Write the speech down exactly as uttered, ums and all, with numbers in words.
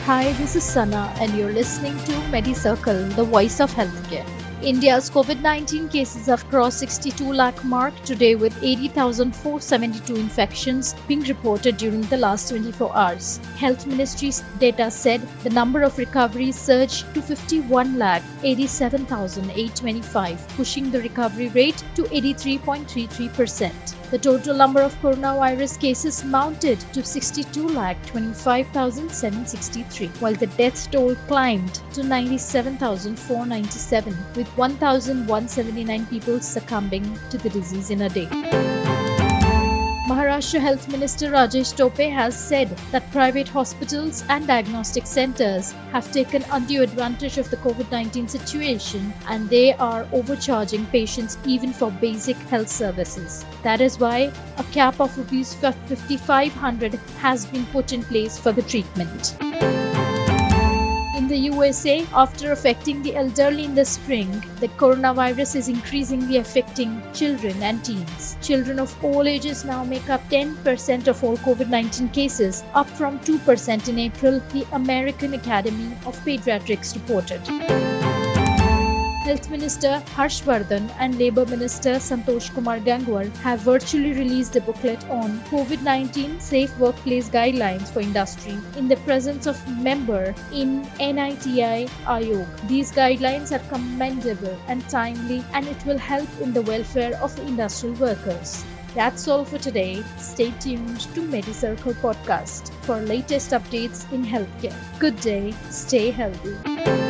Hi, this is Sana, and you're listening to MediCircle, the voice of healthcare. India's COVID nineteen cases have crossed sixty-two lakh mark today with eighty thousand four hundred seventy-two infections being reported during the last twenty-four hours. Health Ministry's data said the number of recoveries surged to fifty-one lakh eighty-seven thousand eight hundred twenty-five, pushing the recovery rate to eighty-three point three three percent. The total number of coronavirus cases mounted to sixty-two lakh twenty-five thousand seven hundred sixty-three, while the death toll climbed to ninety-seven thousand four hundred ninety-seven, with one thousand one hundred seventy-nine people succumbing to the disease in a day. Maharashtra Health Minister Rajesh Tope has said that private hospitals and diagnostic centers have taken undue advantage of the COVID nineteen situation and they are overcharging patients even for basic health services. That is why a cap of rupees fifty-five hundred has been put in place for the treatment. In the U S A, after affecting the elderly in the spring, the coronavirus is increasingly affecting children and teens. Children of all ages now make up ten percent of all COVID nineteen cases, up from two percent in April, the American Academy of Pediatrics reported. Health Minister Harsh Vardhan and Labour Minister Santosh Kumar Gangwar have virtually released a booklet on COVID nineteen Safe Workplace Guidelines for Industry in the presence of member in N I T I Aayog. These guidelines are commendable and timely, and it will help in the welfare of the industrial workers. That's all for today. Stay tuned to MediCircle podcast for latest updates in healthcare. Good day, stay healthy.